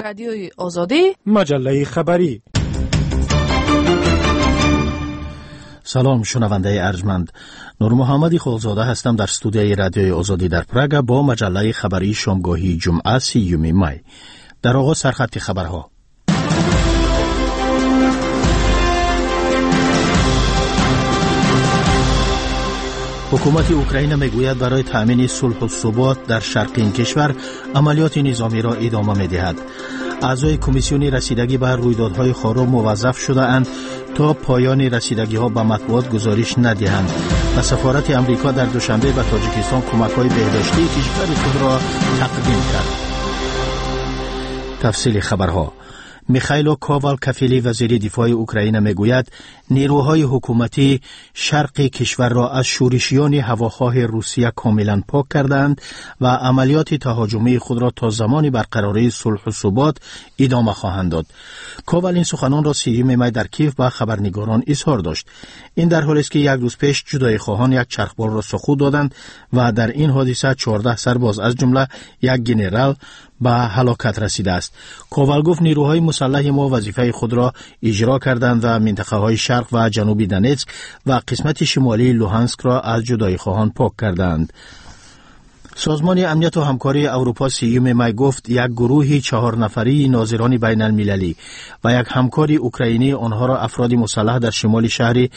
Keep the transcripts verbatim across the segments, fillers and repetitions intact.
رادیوی آزادی، مجله خبری. سلام شنونده ارجمند، نور محمدی خالزاده هستم در استودیوی رادیوی آزادی در پراگ با مجله خبری شامگاهی جمعه سیوم می. در آغاز سرخط خبرها. حکومت اوکراین میگوید برای تأمین صلح و ثبات در شرق این کشور عملیات نظامی را ادامه می‌دهد. اعضای کمیسیون رسیدگی به رویدادهای خارق موظف شده اند تا پایان رسیدگی‌ها به مطبوعات گزارش ندهند و سفارت امریکا در دوشنبه به تاجیکستان کمک‌های بهداشتی کشور خود را تقدیم کرد. تفصیل خبرها. میخائیل کاوالکفیلی وزیر دفاع اوکراین میگوید نیروهای حکومتی شرق کشور را از شورشیان هواخواه روسیه کاملا پاک کردند و عملیات تهاجمی خود را تا زمان برقراری صلح و ثبات ادامه خواهند داد. کاوال این سخنان را سیوم می در کیف با خبرنگاران اظهار داشت. این در حالی است که یک روز پیش جدای خواهان یک چرخبال را سقوط دادند و در این حادثه چهارده سرباز از جمله یک گنرال به هلاکت رسیده است. کاوال گفت نیروهای مسلح ما وظیفه خود را اجرا کردند و منطقه های شرق و جنوب دونتسک و قسمت شمالی لوهانسک را از جدای خواهان پاک کردند. سازمان امنیت و همکاری اروپا سیوم می گفت یک گروه چهار نفری ناظران بین المللی و یک همکار اوکراینی آنها را افراد مسلح در شمال شهر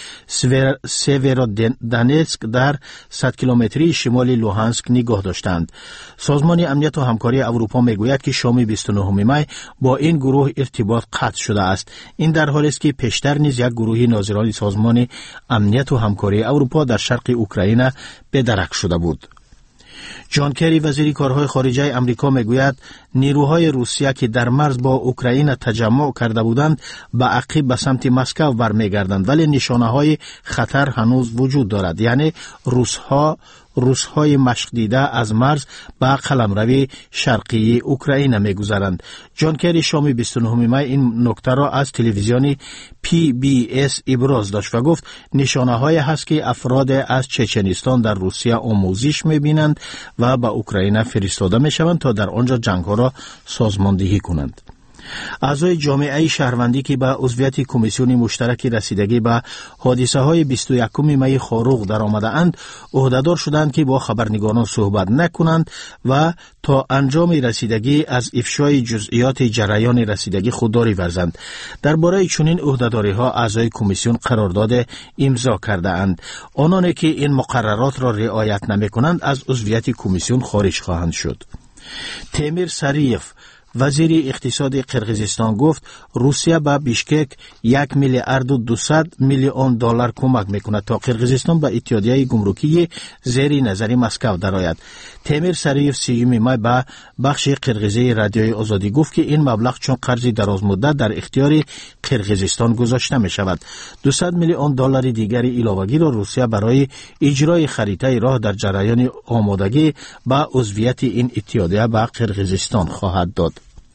سیورودونتسک در صد کیلومتری شمال لوهانسک نگاه داشتند. سازمان امنیت و همکاری اروپا میگوید که شام بیست و نهم می با این گروه ارتباط قطع شده است. این در حالی است که پیشتر نیز یک گروه ناظران سازمان امنیت و همکاری اروپا در شرق اوکراین به درک شده بود. جان کری وزیر کارهای خارجه امریکا میگوید نیروهای روسیه که در مرز با اوکراین تجمع کرده بودند به عقب به سمت مسکو برمیگردند، ولی نشانه‌های خطر هنوز وجود دارد. یعنی روس‌ها روس‌های مشق دیده از مرز به قلمرو شرقی اوکراین می‌گذرند. جان کری شام بیست و نهم می این نکته را از تلویزیون پی بی اس ابراز داشت و گفت نشانه‌هایی هست که افراد از چچنستان در روسیه آموزش می‌بینند و به اوکراین فرستاده می‌شوند تا در آنجا جنگ‌ها را سازماندهی کنند. اعضای جامعه شهروندی که به عضویت کمیسیون مشترک رسیدگی به حادثه های بیست و یکم می خاروق در آمده اند عهدهدار شدند که با خبرنگاران صحبت نکنند و تا انجام رسیدگی از افشای جزئیات جریان رسیدگی خودداری ورزند. درباره چنین عهدهداری ها اعضای کمیسیون قرارداد امضا کرده اند. آنانی که این مقررات را رعایت نمی کنند از عضویت کمیسیون خارج خواهند شد. تیمیر سریف وزیر اقتصاد قرقیزستان گفت روسیه به بیشکک یک میلیارد و دویست میلیون دلار کمک میکند تا قرقیزستان به اتحادیه گمرکی زیر نظر مسکو درآید. تیمیر سریف سیوم می به بخش قرقیزی رادیوی آزادی گفت که این مبلغ چون قرض دراز مدت در اختیار قرقیزستان گذاشته می شود. دویست میلیون دلار دیگری علاوه‌ای را روسیه برای اجرای خریطه راه در جریان آمادگی به عضویت این اتحادیه به قرقیزستان خواهد داد.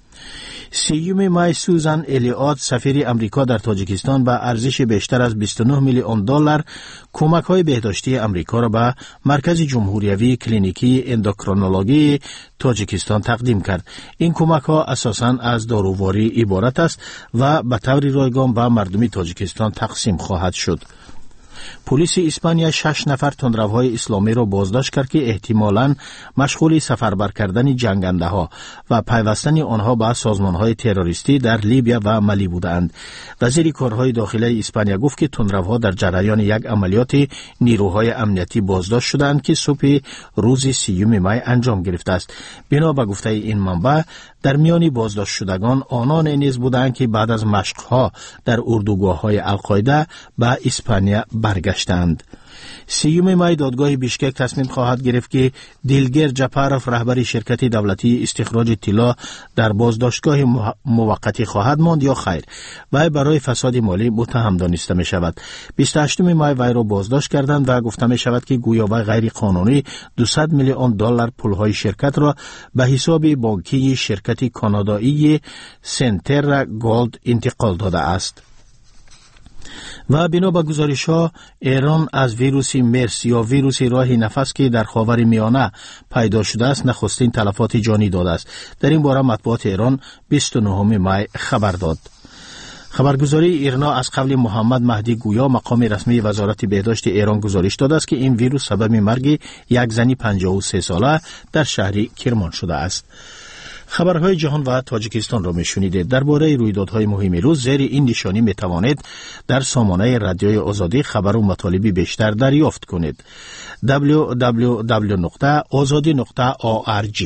سیوم می سوزان الیاد سفیر امریکا در تاجیکستان به ارزش بیشتر از بیست و نه میلیون دلار کمک‌های بهداشتی امریکا را به مرکز جمهوریوی کلینیکی اندوکرینولوژی تاجیکستان تقدیم کرد. این کمک‌ها اساساً از داروواری عبارت است و به طور رایگان به مردم تاجیکستان تقسیم خواهد شد. پلیس اسپانیا شش نفر تندروهای اسلامی را بازداشت کرد که احتمالاً مشغول سفربر کردن جنگنده ها و پیوستن آنها به سازمان های تروریستی در لیبیا و ملی بودند. وزیر کارهای داخلی اسپانیا گفت که تندروها در جریان یک عملیات نیروهای امنیتی بازداشت شدند که صبح روز سیوم می انجام گرفته است. بنا به گفته این منبع در میان بازداشت شدگان آنان نیز بودند که بعد از مشق‌ها در اردوگاه‌های القاعده به اسپانیا برگشتند. سیوم می دادگاه بیشکک تصمیم خواهد گرفت که دیلگر جپاروف رهبر شرکت دولتی استخراج طلا در بازداشتگاه موقتی خواهد ماند یا خیر. وی برای فساد مالی متهم دانسته می شود. بیست و هشتم می وی را بازداشت کردند و گفته می شود که گویا وی غیر قانونی دویست میلیون دلار پولهای شرکت را به حساب بانکی شرکت کانادایی سنتر گولد انتقال داده است. و بنا به گزارش‌ها ایران از ویروس مرس یا ویروس راه نفس که در خاورمیانه پیدا شده است نخستین تلفات جانی داده است. در این باره مطبوعات ایران بیست و نهم می خبر داد. خبرگزاری ایرنا از قبل محمد مهدی گویا مقام رسمی وزارت بهداشت ایران گزارش داده است که این ویروس سبب مرگ یک زن پنجاه و سه ساله در شهر کرمان شده است. خبرهای جهان و تاجیکستان را میشنیدید. درباره رویدادهای مهم روز زیر این نشانی میتوانید در سامانه رادیوی آزادی خبر و مطالبی بیشتر دریافت کنید. دبلیو دبلیو دبلیو نقطه آزادی نقطه org.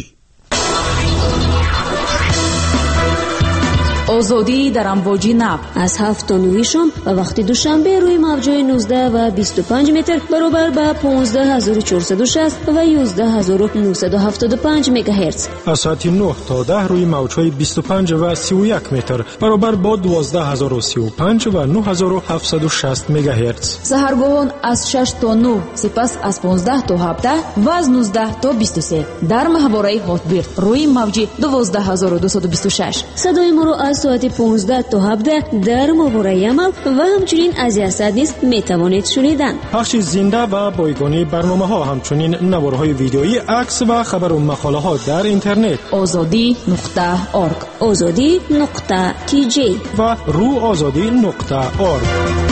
آزادی در امواج نب از هفت تا نه شام و وقتی دوشنبه روی موج‌های نوزده و بیست و پنج متر برابر با پانزده هزار و چهارصد و شصت و یازده هزار و نهصد و هفتاد و پنج مگاهرتز. از ساعت نه تا ده روی موج‌های بیست و پنج و سی و یک متر برابر با دوازده هزار و سی و پنج و نه هزار و هفتصد و شصت مگاهرتز. سحرگاهان از شش تا نه، سپس از پانزده تا هفده و از نوزده تا بیست و سه در ماهواره هاتبیرد روی موج دوازده هزار و دویست و بیست و شش. صدای ما رو از ساعت پانزده تا هفده در ماهواره عمل و همچنین از یاسد نیز میتوانید شنیدن. پخش زنده و بایگانی برنامه ها، همچنین نوارهای ویدیویی، عکس و خبر و مقاله ها در اینترنت آزادی نقطه org، آزادی نقطه کی جی و رو آزادی نقطه org.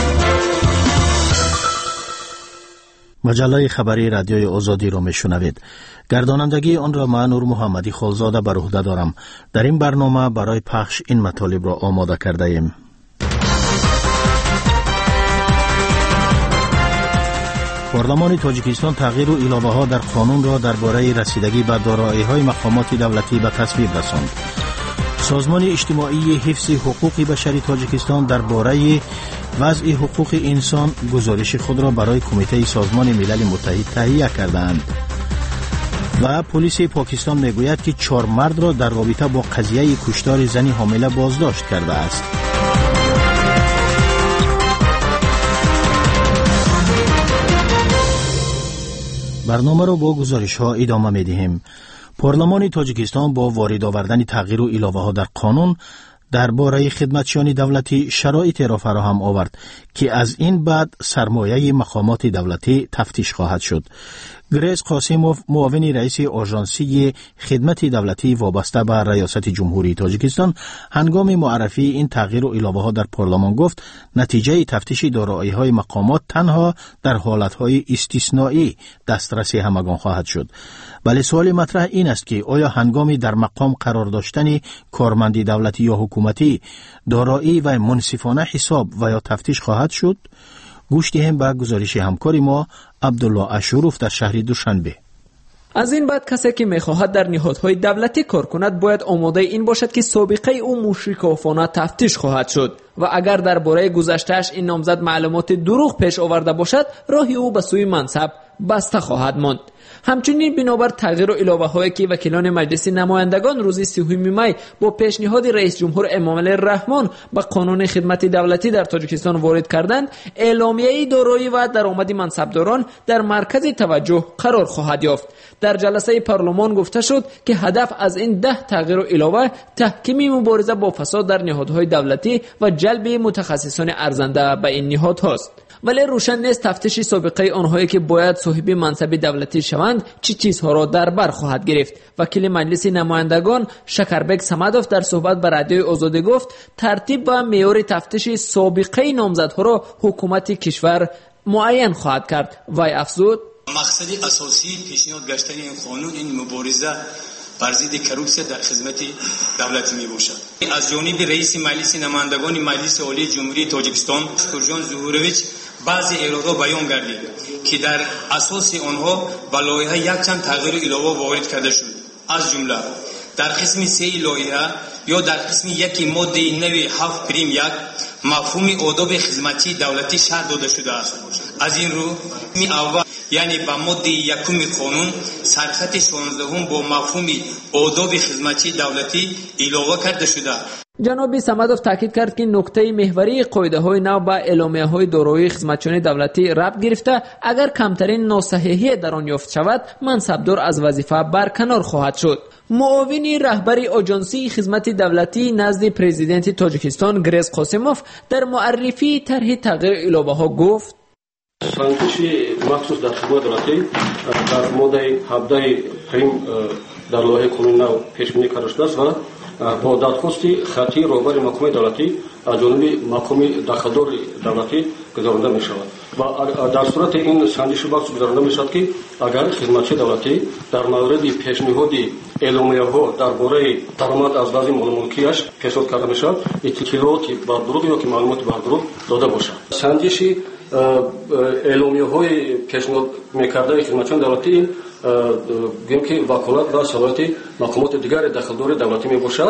مجله خبری رادیوی آزادی را میشنوید. گردانندگی آن را من نور محمدی خالزاده بر عهده دارم. در این برنامه برای پخش این مطالب را آماده کرده ایم. پارلمان تاجیکستان تغییر و علاوه ها در قانون را درباره رسیدگی به دارایی‌های مقامات دولتی به تصویب رساند. سازمان اجتماعی حفظ حقوق بشری تاجیکستان درباره وضع حقوق انسان گزارش خود را برای کمیته سازمان ملل متحد تهیه کردند. و پلیس پاکستان میگوید که چهار مرد را در رابطه با قضیه کشتار زنی حامله بازداشت کرده است. برنامه را با گزارش ها ادامه می دهیم. پارلمان تاجیکستان با وارد آوردن تغییر و علاوه ها در قانون درباره خدمتچیان دولتی شرایط را فراهم آورد که از این بعد سرمایه مقامات دولتی تفتیش خواهد شد. گریس قاسموف، معاون رئیس آژانسی خدمت دولتی وابسته به ریاست جمهوری تاجیکستان، هنگام معرفی این تغییر و علاوه ها در پارلمان گفت نتیجه تفتیش دارایی‌های مقامات تنها در حالت‌های استثنایی دسترس همگان خواهد شد. ولی سوال مطرح این است که آیا هنگامی در مقام قرار داشتن کارمندی دولتی یا حکومتی دارایی و منصفانه حساب و یا تفتیش خواهد شد؟ گوش دهیم به گزارش همکاری ما عبدالله اشوروف در شهر دوشنبه. از این بعد کسی که میخواهد در نهادهای دولتی کار کند باید آماده این باشد که سابقه او مشرکانه تفتیش خواهد شد و اگر درباره گذشته‌اش این نامزد معلومات دروغ پیش آورده باشد راه او به سوی منصب بسته خواهد ماند. همچنین بنابر تغییر و علاوه هایی که وکیلان مجلس نمایندگان روز سوم می با پیشنهاد رئیس جمهور امامعلی الرحمن به قانون خدمت دولتی در تاجیکستان وارد کردند، اعلامیه دارایی و درآمد منصبداران در مرکز توجه قرار خواهد یافت. در جلسه پارلمان گفته شد که هدف از این ده تغییر و علاوه تحکیم مبارزه با فساد در نهادهای دولتی و جلب متخصصان ارزنده به این نهادهاست. ولی روشن نیست تفتیش سابقه آنهایی که باید صاحب منصب دولتی شوند چه چی چیزها را در بر خواهد گرفت. وکیل مجلس نمایندگان شکربک صمدوف در صحبت با رادیوی آزادی گفت ترتیب و معیار تفتیش سابقه نامزدها را حکومت کشور معین خواهد کرد. وی افزود مقصد اساسی پیشنهاد گشتن این قانون این مبارزه بر ضد کروپسیا در خدمت دولتی می باشد. از جانب رئیس مجلس نمایندگان مجلس عالی جمهوری تاجیکستان شکرجان ظهورویچ بعضی ایرادها بیان گردید که در اساس آنها به لایحه یک چند تغییر علاوه وارد کرده شد. از جمله در قسم سه لایحه یا در قسم یک ماده نوی هفت پریم یک مفهوم آداب خدمتی دولتی شرح داده شده است. از این رو می اول یعنی با ماده یکم قانون سرخط شانزدهم با مفهوم آداب خدمتی دولتی علاوه کرده شده. جناب صمدوف تاکید کرد که نکته محوری قاعده های نو با اعلامیه های دارایی خدمتچیان دولتی ربط گرفته اگر کمترین ناسحیحی در آن یافت شود منصبدار از وظیفه برکنار خواهد شد. معاون رهبر آژانسی خدمت دولتی نزد پرزیدنت تاجیکستان گریز قاسموف در معرفی طرح تغییر اعلاوه ها گفت: سانتشی مخصوص در خدمت دولتی در ماده هفده پریم در لایحه قانون نو پیش بینی کرده شده است و با دادخواست خطی رهبر محکمه دولتی از جانب محکمه داخلدار دولتی گزارنده می شود و در صورت این سنجش بخش گزارنده می شود که اگر خدمتچی دولتی در مورد پیشنهاد اعلامیه ها درباره درآمد از بعضی مال ملکیش پیشنهاد کرده می شود اطلاعاتی بر دروغ یا که معلومات بر دروغ داده باشد. سنجش اعلامیه های پیشنهاد میکرده خدمتچیان دولتی گویم که وکالت و صلاحیت مقامات دیگر داخلدار دولتی می باشد.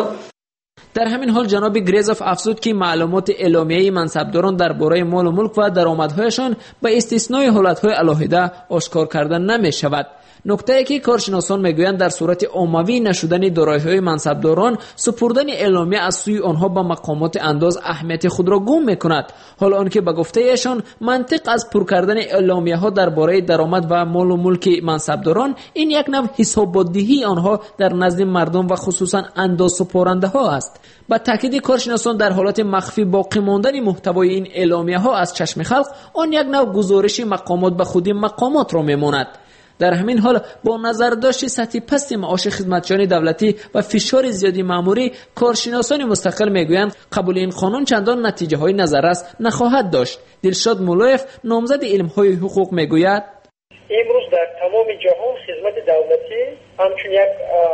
در همین حال جناب گریزوف افزود که معلومات اعلامیه منصبداران درباره مال و ملک و درآمدهایشان به استثنای حالتهای علاهده آشکار کردن نمی شود. نکته ای که کارشناسان میگویند در صورت عمومی نشدن دارایی‌های منصبداران سپردن اعلامیه از سوی آنها به مقامات انداز اهمیت خود را گم میکند، حال آنکه به گفته ایشان منطق از پر کردن اعلامیه ها درباره درآمد و مال و ملک منصبداران این یک نوع حسابدهی آنها در نزد مردم و خصوصا انداز سپارنده ها است. با تاکید کارشناسان در حالت مخفی باقی ماندن محتوای این اعلامیه ها از چشم خلق آن یک نوع گزارش مقامات به خود مقامات را میماند. در همین حال با نظر داشت سطح پست معاش خدمتچیان دولتی و فشار زیادی ماموری کارشناسان مستقل میگویند قبول این قانون چندان نتیجه های نظررس نخواهد داشت. دلشاد مولایف نامزد علم های حقوق میگوید امروز در تمام جهان خدمت دولتی همچون یک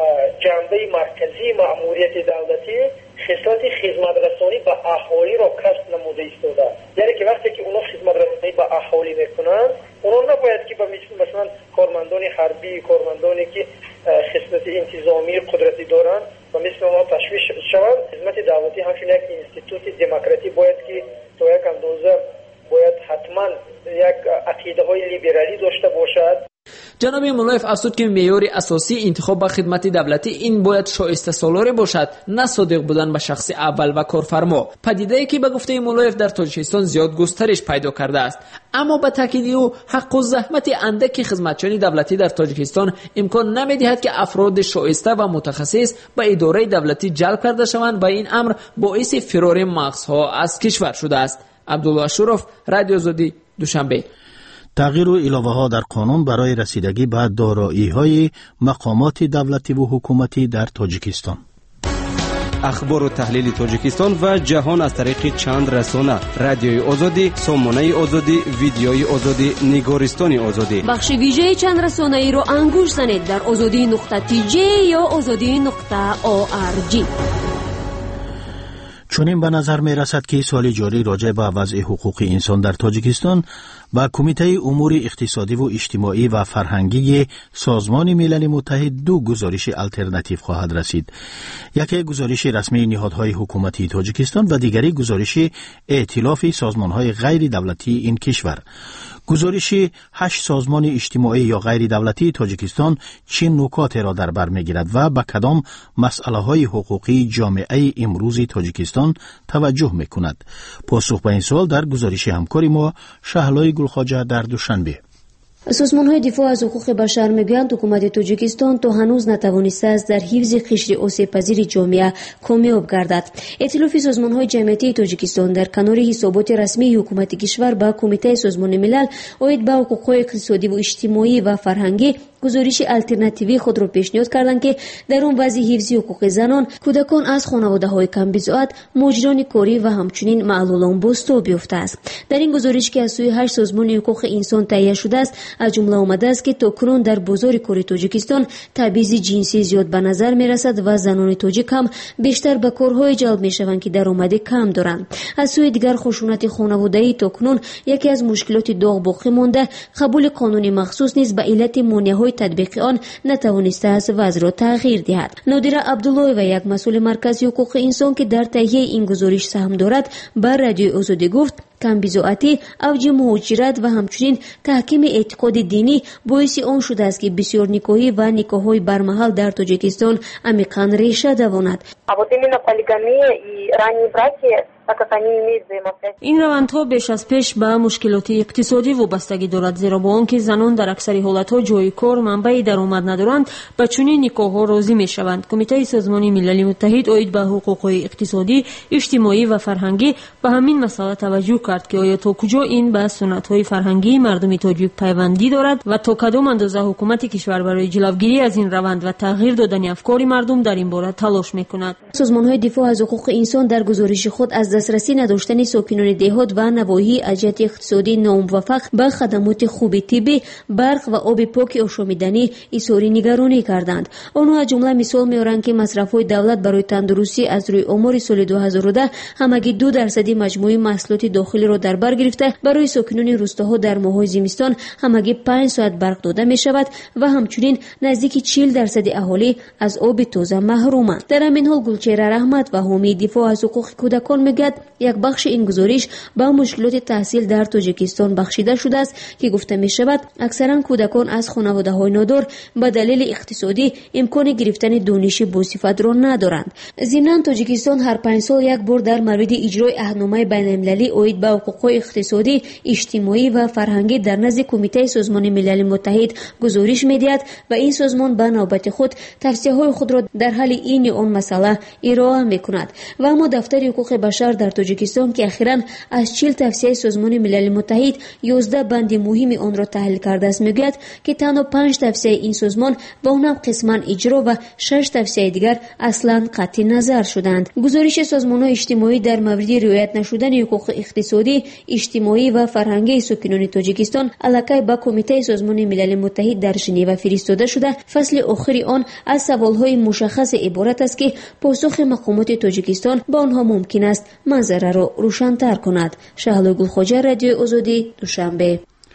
جنبه مرکزی مأموریت دولتی خصلت خدمت رسانی به اهالی را کسب نموده ایستاده. یعنی که وقتی که اونا خدمت رسانی به اهالی میکنن اونا نباید که به مثلا کارمندان حربی، کارمندانی که خصلت انتظامی قدرتی دارن و مثل اونا تشویش شوند. خدمت دولتی همچون یک اینستیتوت دموکراتی باید که تا یک اندازه باید حتما یک عقیده های لیبرالی داشته باشد. جناب مولایف افزود که معیار اساسی انتخاب به خدمت دولتی این باید شایسته سالاری باشد، نه صادق بودن به شخص اول و کارفرما. پدیده‌ای که به گفته مولایف در تاجیکستان زیاد گسترش پیدا کرده است، اما به تاکید او حق و زحمت اندک خدمتچیان دولتی در تاجیکستان امکان نمی‌دهد که افراد شایسته و متخصص به اداره دولتی جلب کرده شوند و این امر باعث فرار مغزها از کشور شده است. عبدالله شرف، رادیو آزادی، دوشنبه. تغییر و اضافه ها در قانون برای رسیدگی به دارایی‌های مقامات دولتی و حکومتی در تاجیکستان. اخبار و تحلیل تاجیکستان و جهان از طریق چند رسانه: رادیوی آزادی، سامانه آزادی، ویدیوی آزادی، نگارستان آزادی. بخش ویژه چند رسانه ای را انگوش زنید در آزادی نقطه تی جی یا آزادی نقطه او آر جی. چنین به نظر می رسد که سال جاری راجع به وضع حقوق انسان در تاجیکستان با کمیته امور اقتصادی و اجتماعی و فرهنگی سازمان ملل متحد دو گزارش الटरनेटिव خواهد رسید. یکی گزارش رسمی نهادهای حکومتی تاجیکستان و دیگری گزارش ائتلاف سازمانهای غیر دولتی این کشور. گزارش هشت سازمان اجتماعی یا غیر دولتی تاجیکستان چه نکات را در بر میگیرد و به کدام مسئله های حقوقی جامعه امروز تاجیکستان توجه میکند؟ پاسخ به این سوال در گزارش همکاری ما شهلای گلخواجه در دوشنبه. سازمان‌های دفاع از حقوق بشر میگویند حکومت تاجیکستان تا هنوز نتوانسته است در حفظ قشر آسیب‌پذیر جامعه کامیاب گردد. ائتلاف سازمان‌های جمعیتی تاجیکستان در کنار حسابات رسمی حکومت کشور با کمیته سازمان ملل اید به حقوق‌های اقتصادی و اجتماعی و فرهنگی گزارش الटरनेटिव خود را پیشنهاد کردند که در آن وضع حفظ حقوق زنان، کودکان از خانواده‌های کم بضاعت، مجران کاری و همچنین معلولان بازتاب یافته است. در این گزارش که از سوی هشت سازمان حقوق انسان تهیه شده است از جمله آمده است که تاکنون در بازار کار تاجیکستان تبعیض جنسی زیاد به نظر می رسد و زنان تاجیک هم بیشتر به کارهای جلب می شوند که درآمد کم دارند. از سوی دیگر خشونت خانوادگی تاکنون یکی از مشکلات داغ باقی مانده. قبول قانون مخصوص نیز به علت مانع‌های تطبیق آن نتوانسته است وضع را تغییر دهد. نادره عبدالله و یک مسئول مرکز حقوق انسان که در تهیه این گزارش سهم دارد بر رادیو آزادی گفت камбизоатӣ, авҷи муҳоҷират ва ҳамчунин таҳкими эътиқоди динӣ боиси он шудааст ки бисёр никоҳӣ ва никоҳҳои бармаҳал дар Тоҷикистон амиқан реша давонад. ин равандҳо беш аз пеш ба мушкилоти иқтисодӣ вобастагӣ дорад, зеро бо он ки занон дар аксари ҳолатҳо ҷойи кор, манбаи даромад надоранд, ба чунин никоҳҳо розӣ мешаванд. Кумитаи Созмони Милали Муттаҳид оид ба ҳуқуқҳои иқтисодӣ, иҷтимоӣ ва фарҳангӣ ба ҳамин масъала таваҷҷӯҳ кард ки оё то куҷо ин ба суннатҳои фарҳангии мардуми тоҷик пайвандӣ дорад ва то кадом андоза ҳукумати кишвар барои ҷилавгирӣ аз ин раванд ва тағйир додани афкори мардум дар ин бора талош мекунад. Созмонҳои дифоъ аз ҳуқуқи инсон дар гузориши худ аз дастрасӣ надоштани сокинони деҳот ва навоҳии аз ҷиҳати иқтисодӣ номуваффақ ба хадамоти хуби тиббӣ, барқ ва оби поки ошомиданӣ изҳори нигаронӣ карданд. онҳо аз ҷумла мисол меоранд ки масрафҳои давлат барои тандурустӣ аз рӯи омори соли ду ҳазору даҳ ҳамагӣ ду дарсади маҷмӯи маҳсулоти дохилиро дар бар гирифта, барои сокинони рӯстаҳо дар моҳҳои зимистон ҳамагӣ панҷ соат барқ дода мешавад ва ҳамчунин наздики чил дарсади аҳолӣ аз оби тоза маҳруманд. дар ҳамин ҳол Гулчера Раҳмат ва ҳомии дифоъ аз ҳуқуқи кӯдакон мегӯяд, як бахши ин гузориш ба мушкилоти таҳсил дар Тоҷикистон бахшида шудааст ки гуфта мешавад аксаран кӯдакон аз хонаводаҳои нодор ба далели иқтисодӣ имкони гирифтани дониши босифатро надоранд. зимнан Тоҷикистон ҳар панҷ сол як бор дар мавриди иҷрои аҳдномаи байналмилалӣ оид ба ҳуқуқҳои иқтисодӣ, иҷтимоӣ ва фарҳангӣ дар назди Кумитаи Созмони Милали Муттаҳид гузориш медиҳад ва ин созмон ба навбати худ тавсияҳои худро дар ҳалли ин ё он масъала ироа мекунад. ва аммо дафтари ҳуқуқи башар дар Тоҷикистон ки ахиран аз чил тавсияи Созмони Милали Муттаҳид ёздаҳ банди муҳими онро таҳлил кардааст, мегӯяд ки танҳо панҷ тавсияи ин созмон ба он ҳам қисман иҷро ва шаш тавсияи дигар аслан қатъи назар шуданд. гузориши созмонҳои иҷтимоӣ дар мавриди риоят нашудани ҳуқуқи иқтисодӣ, иҷтимоӣ ва фарҳангии сокинони Тоҷикистон аллакай ба Кумитаи Созмони Милали Муттаҳид дар Женева фиристода шуда, фасли охири он аз саволҳои мушаххасе иборат аст ки посухи мақомоти Тоҷикистон ба онҳо мумкин аст манзараро рӯшантар кунад. Шаҳлои Гулхоҷа, Радиои Озодӣ, Душанбе.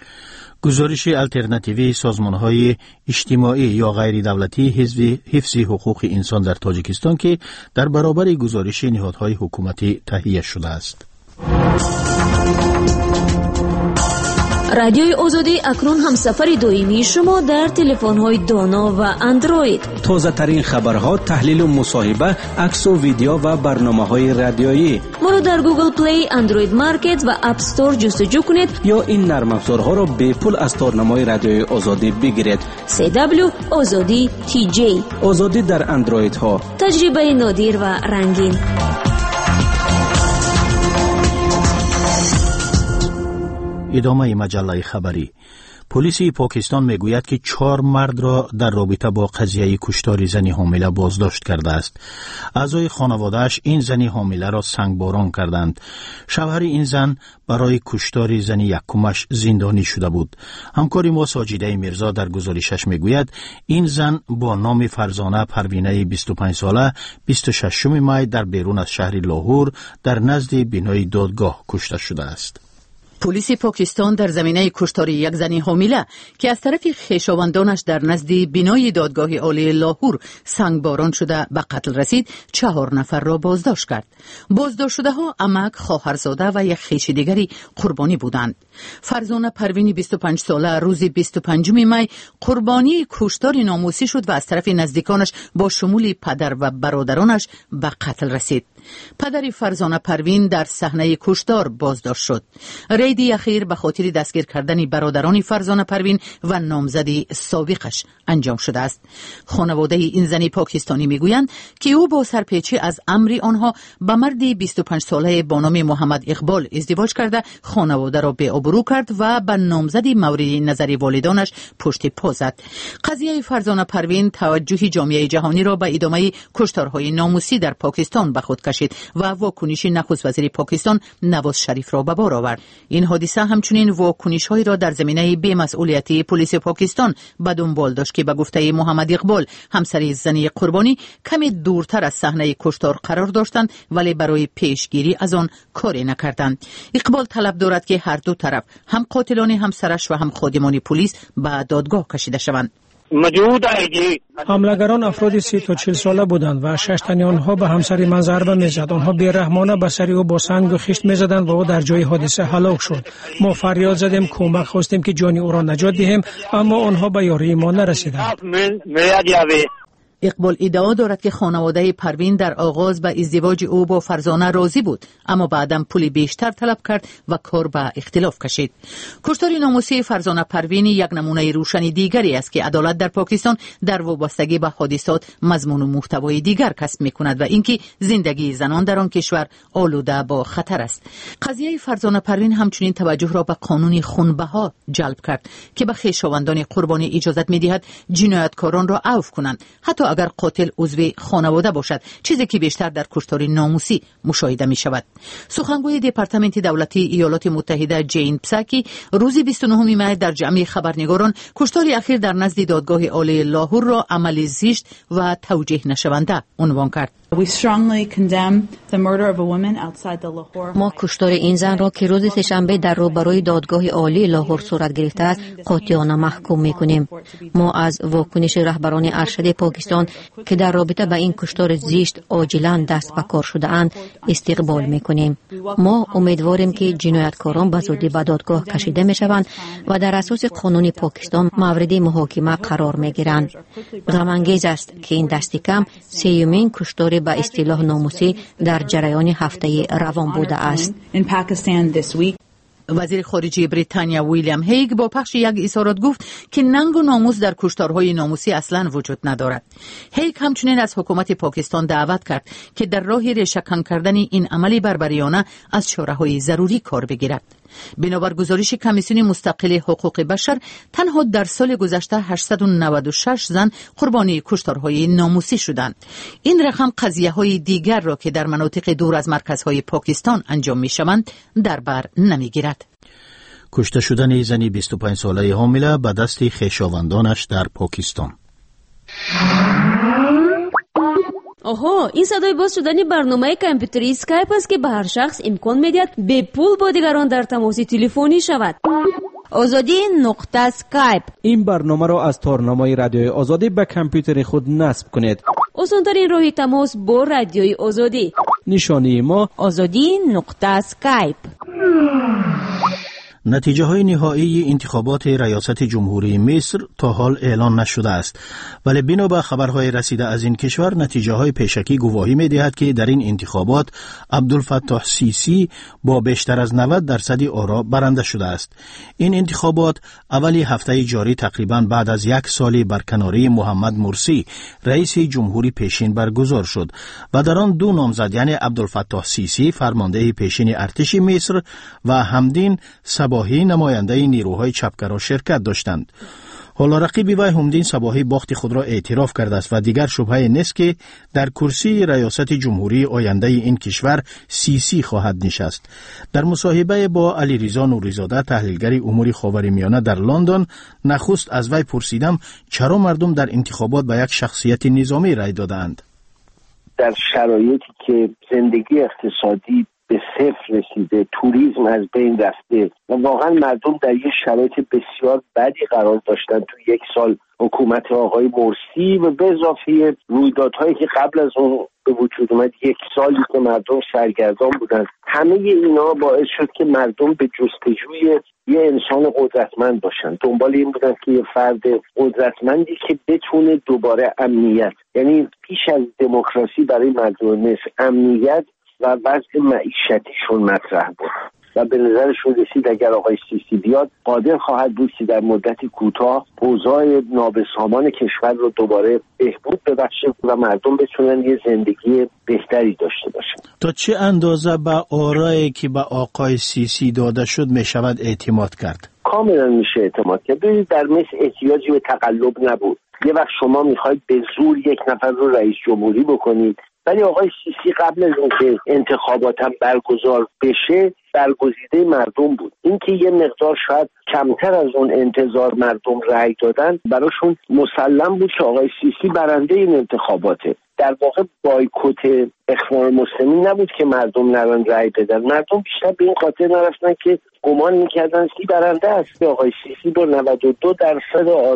гузориши алтернативии созмонҳои иҷтимоӣ ё ғайридавлатии ҳизби ҳифзи ҳуқуқи инсон дар Тоҷикистон ки дар баробари гузориши ниҳодҳои ҳукуматӣ таҳия шудааст. радиои Озодӣ акнун ҳамсафари доимии шумо дар телефонҳои доно ва андроид. тозатарин хабарҳо, таҳлилу мусоҳиба, аксу видео ва барномаҳои радиоӣ. моро дар Google Play, Android Market ва App Store ҷустуҷӯ кунед ё ин нармафзорҳоро бепул аз торнамои радиои Озодӣ бигиред. си дабл ю Озодӣ ти ҷей. Озодӣ дар андроидҳо. таҷрибаи нодир ва рангин. идомаи маҷаллаи хабарӣ. پلیس پاکستان میگوید که چهار مرد را در رابطه با قضیه کشتار زن حامله بازداشت کرده است. اعضای خانواده‌اش این زن حامله را سنگباران کردند. شوهر این زن برای کشتار زن یکمش زندانی شده بود. همکار ما ساجیده میرزا در گزارشش میگوید این زن با نام فرزانه پروینه بیست و پنج ساله بیست و ششم می در بیرون از شهر لاهور در نزد بینای دادگاه کشته شده است. پلیس پاکستان در زمینه کشتار یک زن حامله که از طرف خویشاوندانش در نزد بینای دادگاه عالی لاهور سنگباران شده به قتل رسید، چهار نفر را بازداشت کرد. بازداشت شده ها عمک، خواهرزاده و یک خویش دیگری قربانی بودند. فرزانه پروین بیست و پنج ساله روز بیست و پنجم می قربانی کشتار ناموسی شد و از طرف نزدیکانش با شمول پدر و برادرانش به قتل رسید. پدر فرزانه پروین در صحنه کشتار بازداشت شد. ریدی اخیر به خاطر دستگیر کردن برادران فرزانه پروین و نامزدی سابقش انجام شده است. خانواده این زن پاکستانی میگویند که او با سرپیچی از امر آنها به مرد بیست و پنج ساله با نام محمد اقبال ازدواج کرده خانواده را به آبرو کرد و به نامزدی مورد نظر والدانش پشت پا زد. قضیه فرزانه پروین توجه جامعه جهانی را به ادامه کشتارهای ناموسی در پاکستان به خود کشید و واکنش نخست وزیر پاکستان نواز شریف را به بار آورد. این حادثه همچنین واکنش‌هایی را در زمینه بی‌مسئولیتی پلیس پاکستان به دنبال داشت که به گفته محمد اقبال همسر زن قربانی کمی دورتر از صحنه کشتار قرار داشتند ولی برای پیشگیری از آن کاری نکردند. اقبال طلب دارد که هر دو طرف هم قاتلان همسرش و هم خادمان پلیس به دادگاه کشیده شوند. حملگران افراد سی تا چهل ساله بودند و شش تن آنها به همسر من ضربه می‌زد. آنها بی‌رحمانه به سر او با سنگ و خشت می‌زدند و او در جای حادثه هلاک شد. ما فریاد زدیم، کمک خواستیم که جان او را نجات دهیم، اما آنها به یاری ما نرسیدند. اقبال ادعا دارد که خانواده پروین در آغاز به ازدواج او با فرزانه راضی بود، اما بعداً پول بیشتر طلب کرد و کار به اختلاف کشید. کشتار ناموسی فرزانه پروین یک نمونه روشن دیگری است که عدالت در پاکستان در وابستگی به حادثات مضمون و محتوای دیگر کسب می‌کند و اینکه زندگی زنان در آن کشور آلوده با خطر است. قضیه فرزانه پروین همچنین توجه را به قانون خونبها جلب کرد که به خویشاوندان قربانی اجازت می‌دهد جنایتکاران را عفو کنند، حتی اگر قاتل عضو خانواده باشد، چیزی که بیشتر در کشتار ناموسی مشاهده می شود. سخنگوی دپارتمنت دولتی ایالات متحده جین پساکی روز بیست و نهم مه در جمع خبرنگاران کشتار اخیر در نزد دادگاه عالی لاهور را عمل زشت و توجیه نشونده عنوان کرد. ما کشتار این زن را که روز سه‌شنبه در روبروی دادگاه عالی لاهور صورت گرفته است قاطعانه محکوم می‌کنیم. ما از واکنش رهبران ارشد پاکستان که در رابطه با این کشتار زشت عاجلاً دست به کار شده‌اند استقبال می‌کنیم. ما امیدواریم که جنایتکاران به زودی به دادگاه کشیده می‌شوند و در اساس قانون پاکستان مورد محاکمه قرار می‌گیرند. غم‌انگیز است که این دست کم سیومین کشتار به اصطلاح ناموسی در جریان هفته روان بوده است. وزیر خارجه بریتانیا ویلیام هیگ با پخش یک اظهارات گفت که ننگ و ناموس در کشتارهای ناموسی اصلا وجود ندارد. هیگ همچنین از حکومت پاکستان دعوت کرد که در راه ریشه‌کن کردن این عمل بربریانه از چاره‌های ضروری کار بگیرد. بنابر گزارش کمیسیون مستقل حقوق بشر تنها در سال گذشته هشتصد و نود و شش زن قربانی کشتارهای ناموسی شدند. این رقم قضیه‌های دیگر را که در مناطق دور از مرکزهای پاکستان انجام می‌شوند در بر نمی‌گیرد. کشته شدن زنی بیست و پنج ساله حامله به دست خویشاوندانش در پاکستان. آها، این صدای باز شدن برنامه کامپیوتری اسکایپ است که به هر شخص امکان می‌دهد به پول با دیگران در تماس تلفنی شود. آزادی نقطه اسکایپ. این برنامه را از تارنامه رادیوی آزادی به کامپیوتر خود نصب کنید. آسان‌ترین راه تماس با رادیوی آزادی. نشانی ما آزادی نقطه اسکایپ. نتیجه های نهایی انتخابات ریاست جمهوری مصر تا حال اعلان نشده است، ولی بنا به خبرهای رسیده از این کشور نتیجه های پیشکی گواهی می دهد که در این انتخابات عبدالفتاح سیسی با بیشتر از نود درصد آرا برنده شده است. این انتخابات اولی هفته جاری تقریبا بعد از یک سال برکناری محمد مرسی رئیس جمهوری پیشین برگزار شد و در آن دو نامزد یعنی عبدالفتاح سیسی فرمانده پیشین ارتش مصر و حمدین صباحی نماینده نیروهای چپگرا شرکت داشتند. حالا رقیبی وی حمدین صباحی باخت خود را اعتراف کرده است و دیگر شبهه نیست که در کرسی ریاست جمهوری آینده این کشور سیسی خواهد نشست. در مصاحبه با علیرضا نوری‌زاده تحلیلگر امور خاورمیانه در لندن نخست از وی پرسیدم چرا مردم در انتخابات به یک شخصیت نظامی رای دادند. در شرایطی که زندگی اقتصادی به صفر رسیده، توریسم از بین رفته و واقعا مردم در یک شرایط بسیار بدی قرار داشتن تو یک سال حکومت آقای مرسی و به اضافه رویدادهایی که قبل از اون به وجود اومد، یک سالی که مردم سرگردان بودن، همه اینا باعث شد که مردم به جستجوی یه انسان قدرتمند باشن، دنبال این بودن که یه فرد قدرتمندی که بتونه دوباره امنیت، یعنی پیش از دموکراسی برای مردم مصر امنیت و وضع معیشتیشون مطرح بود و به نظرشون رسید اگر آقای سیسی بیاد قادر خواهد بود که در مدت کوتاه اوضاع نابسامان کشور رو دوباره بهبود ببخشه و مردم بتونن یه زندگی بهتری داشته باشن. تا چه اندازه به آرایی که به آقای سیسی داده شد می شود اعتماد کرد؟ کاملا میشه اعتماد کرد. ببینید در مصر احتیاجی به تقلب نبود. یه وقت شما میخواید به زور یک نفر رو رئیس جمهوری بکنید، ولی آقای سیسی قبل از اینکه انتخابات هم برگزار بشه برگزیده مردم بود. اینکه یه مقدار شاید کمتر از اون انتظار مردم رأی دادن براشون مسلم بود که آقای سیسی برنده این انتخاباته. در واقع بایکوت اخوان مسلمین نبود که مردم نرن رأی بدن، مردم بیشتر به این خاطر نرفتن که گمان میکردن که برنده است. آقای سیسی با نود و دو درصد آرا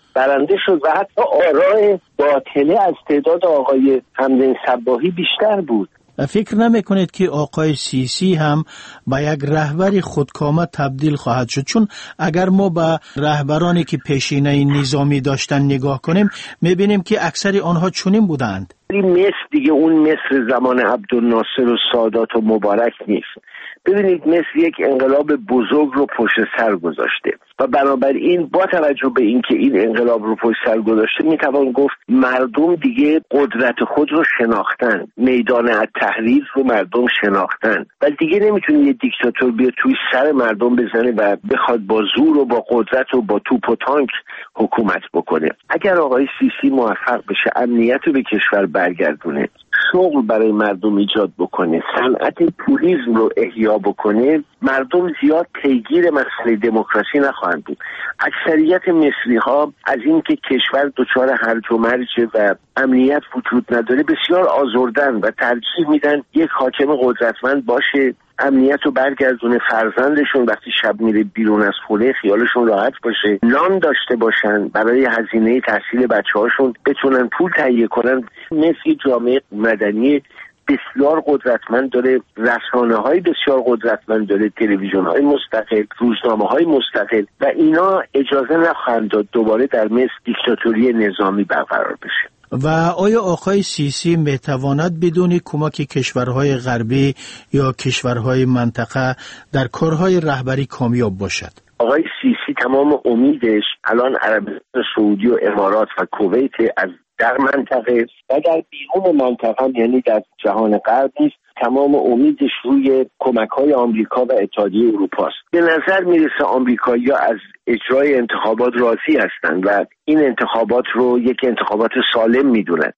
برنده شد و حتی آراء باطله از تعداد آقای حمدین صباحی بیشتر بود. فکر نمی کنید که آقای سیسی هم به یک رهبر خودکامه تبدیل خواهد شد؟ چون اگر ما به رهبرانی که پیشینه نظامی داشتن نگاه کنیم میبینیم که اکثر آنها چنین بودند. مصر دیگه اون مصر زمان عبدالناصر و سادات و مبارک نیست. ببینید مصر یک انقلاب بزرگ رو پشت سر گذاشته و بنابراین با توجه به اینکه این انقلاب رو پشت سر گذاشته میتوان گفت مردم دیگه قدرت خود رو شناختن، میدان التحریر رو مردم شناختن و دیگه نمیتونه یه دیکتاتور بیاد توی سر مردم بزنه و بخواد با زور و با قدرت و با توپ و تانک حکومت بکنه. اگر آقای سیسی موفق بشه امنیت رو به کشور برگردونه، شغل برای مردم ایجاد بکنه، صنعت توریسم رو احیا بکنه، مردم زیاد پیگیر مسئله دموکراسی نخواهند بود. اکثریت مصری ها از این که کشور دچار هرج و مرج و امنیت وجود نداره بسیار آزردن و ترجیح میدن یک حاکم قدرتمند باشه، امنیت رو برگردونه، فرزندشون وقتی شب میره بیرون از خونه خیالشون راحت باشه، نان داشته باشن، برای هزینه تحصیل بچه هاشون بتونن پول تهیه کنن. مثل جامعه مدنی بسیار قدرتمند داره، رسانه های بسیار قدرتمند داره، تلویزیون های مستقل، روزنامه های مستقل و اینا اجازه نخواهند داد دوباره در مصر دیکتاتوری نظامی برقرار بشه. و آیا آقای سیسی میتواند بدون کمک کشورهای غربی یا کشورهای منطقه در کارهای رهبری کامیاب باشد؟ آقای سیسی تمام امیدش الان عربستان سعودی و امارات و کویت از در منطقه و در بیرون منطقه یعنی در جهان غرب نیست. تمام امیدش روی کمک‌های آمریکا و اتحادیه اروپا است. به نظر میرسه آمریکایی‌ها از اجرای انتخابات راضی هستند و این انتخابات رو یک انتخابات سالم میدونن.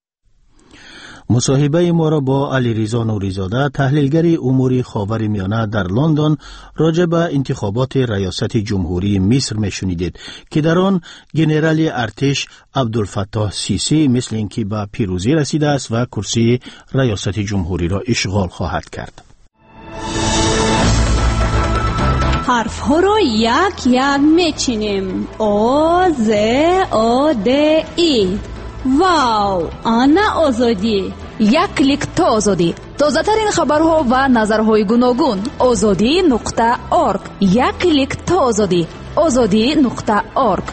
مصاحبه ما را با علیرضا نوری‌زاده تحلیلگر امور خاورمیانه در لندن راجع به انتخابات ریاست جمهوری مصر میشنیدید که در آن ژنرال ارتش عبدالفتاح سیسی مثل اینکه به پیروزی رسیده است و کرسی ریاست جمهوری را اشغال خواهد کرد. حرف ها را یک یک میچینیم. او ز او د ای. واو، آنا آزادی. یک کلیک تا آزادی. تازه ترین خبرها و نظرهای گوناگون. آزادی نقطه اورگ. یک کلیک تا آزادی. آزادی نقطه اورگ.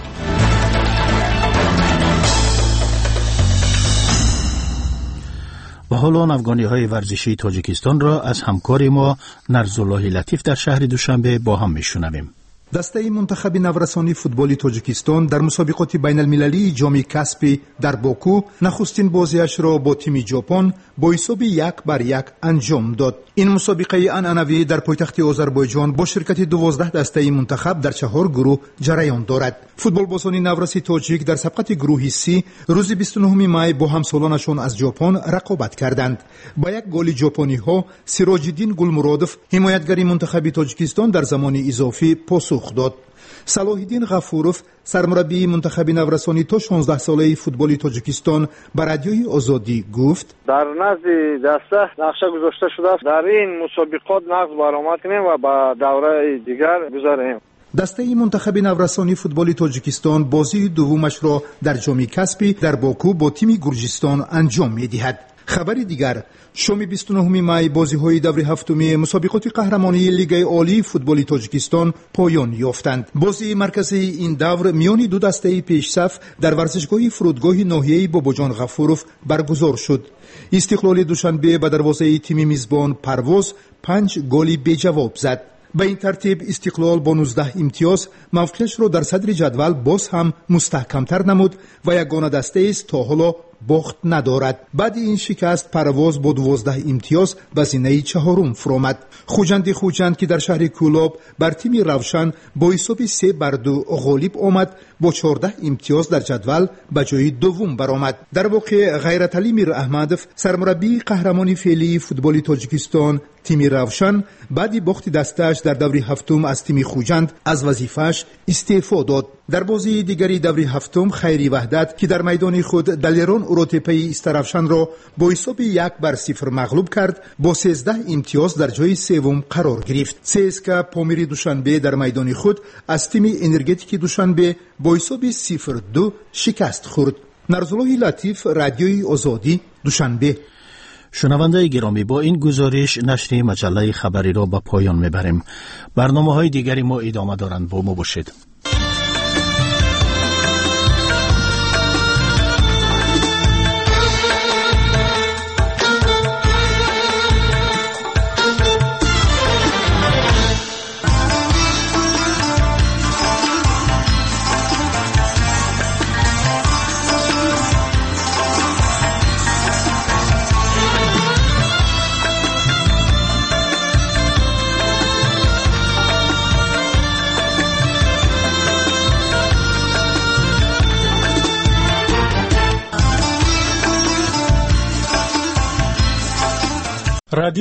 و حالا افغانی های ورزشی تاجیکستان را از همکار ما نرزالله لطیف در شهر دوشنبه با هم میشنویم. دسته منتخب نورسانی فوتبال تاجیکستان در مسابقات بین المللی جام کاسپی در باکو نخستین بازیش را با تیم ژاپن با حساب یک بر یک انجام داد. این مسابقه عنعنوی در پایتخت آذربایجان با شرکت دوازده دسته منتخب در چهار گروه جریان دارد. فوتبال بازان نورسی تاجیک در سبقت گروه سی روز بیست و نهم می با همسالانشان از ژاپن رقابت کردند. با یک گل ژاپنی ها سراج‌الدین گلمرادوف حمایتگر منتخب تاجیکستان در زمان اضافی پاسخ داد. صلاح الدین غفوروف سرمربی منتخب نورسانی تا شانزده ساله فوتبال تاجیکستان به رادیوی آزادی گفت در نزد دسته نقشه گذاشته شده است در این مسابقات نقض برآمد کنیم و به دوره دیگر گذاریم. دسته منتخب نورسانی فوتبال تاجیکستان بازی دومش را در جام کاسپی در باکو با تیم گرجستان انجام می‌دهد. خبری دیگر، شام بیست و نهم می بازی‌های دور هفتمی مسابقات قهرمانی لیگ عالی فوتبال تاجیکستان پایان یافتند. بازی مرکزی این دور میان دو دسته پیشصف در ورزشگاه فرودگاه ناحیه‌ای باباجان غفوروف برگزار شد. استقلال دوشنبه به دروازه تیم میزبان پرواز پنج گلی به جواب زد. به این ترتیب استقلال با نوزده امتیاز موقعش را در صدر جدول باز هم مستحکمتر نمود و یگانه دسته است تا حالا باخت ندارد. بعد این شکست پرواز با دوازده امتیاز به زینه چهارم فرآمد. خوجند خوجند که در شهر کولاب بر تیم روشن با حساب سه بر دو غالب آمد با چهارده امتیاز در جدول به جای دوم برآمد. در واقع غیرتعلی میر احمدوف سرمربی قهرمانی فعلی فوتبال تاجیکستان تیم روشن بعد باخت دستش در دور هفتم از تیم خوجند از وظیفه‌اش استعفا داد. در بازی دیگری دوری هفتم خیری وحدت که در میدان خود دلیران اوروتپی استرافشان را با حساب یک بر صفر مغلوب کرد، با سیزده امتیاز در جای سوم قرار گرفت. سیسکا پامیری دوشنبه در میدان خود از تیم انرژتیک دوشنبه با حساب صفر دو شکست خورد. نرزالله لطیف، رادیوی آزادی، دوشنبه. شنونده گرامی، با این گزارش نشر مجله خبری را به پایان میبریم. برنامه های دیگری ما ادامه دارند، با ما باشید.